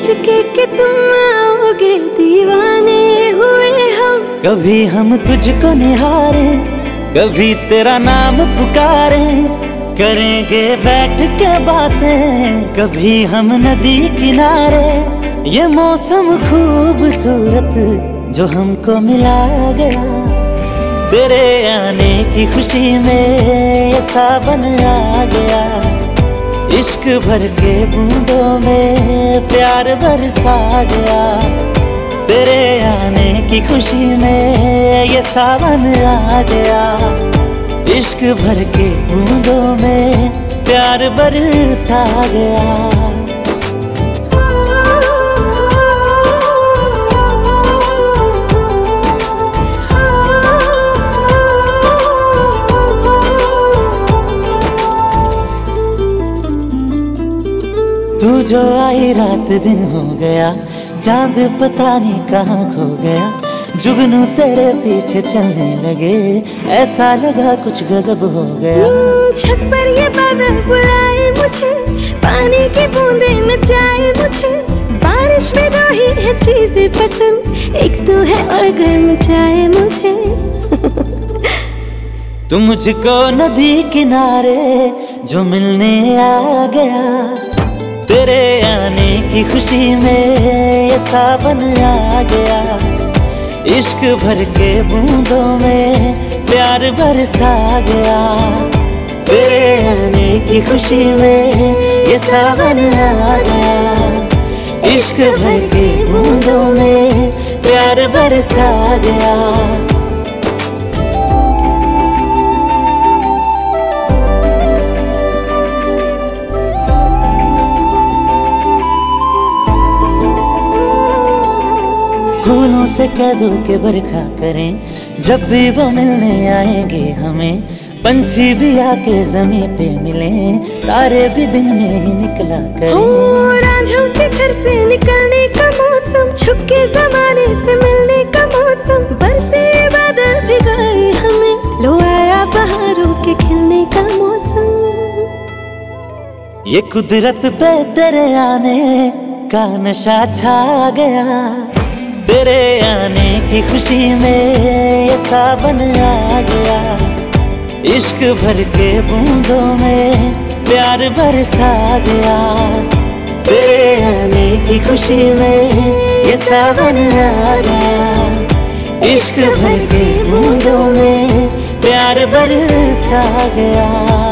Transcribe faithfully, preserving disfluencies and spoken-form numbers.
सोच के कि तुम आओगे दीवाने हुए हम। कभी हम तुझको निहारे, कभी तेरा नाम पुकारे, करेंगे बैठ के बातें कभी हम नदी किनारे। ये मौसम खूबसूरत जो हमको मिला गया, तेरे आने की खुशी में ये सावन आ गया। इश्क भर के बूंदों में प्यार बरसा गया, तेरे आने की खुशी में ये सावन आ गया। इश्क भर के बूंदों में प्यार बरसा गया। तू जो आई रात दिन हो गया, चांद पता नहीं कहाँ खो गया। जुगनू तेरे पीछे चलने लगे, ऐसा लगा कुछ गजब हो गया। छत पर ये बादल बुलाए मुझे, पानी की बूंदें नचाए मुझे। बारिश में दो ही है चीजें पसंद, एक तू है और गर्म चाय मुझे। तू मुझको नदी किनारे जो मिलने आ गया, तेरे आने की खुशी में ये सावन आ गया। इश्क भर के बूंदों में प्यार बरसा गया, तेरे आने की खुशी में ये सावन आ गया। इश्क भर के बूंदों में प्यार बरसा गया। फूलों से कह दो के बरखा करें, जब भी वो मिलने आएंगे हमें। पंछी भी आके जमीन पे मिले, तारे भी दिन में ही निकला करें। रांझों के घर से निकलने का मौसम, छुप के जमाने से मिलने का मौसम। बरसे बादल भिगाए हमें, लो आया बहारों के खिलने का मौसम। ये कुदरत पे तेरे आने का नशा छा गया, तेरे आने की खुशी में ये सावन आ गया। इश्क भर के बूंदों में प्यार बरसा गया, तेरे आने की खुशी में ये सावन आ गया। इश्क भर के बूंदों में प्यार बरसा गया।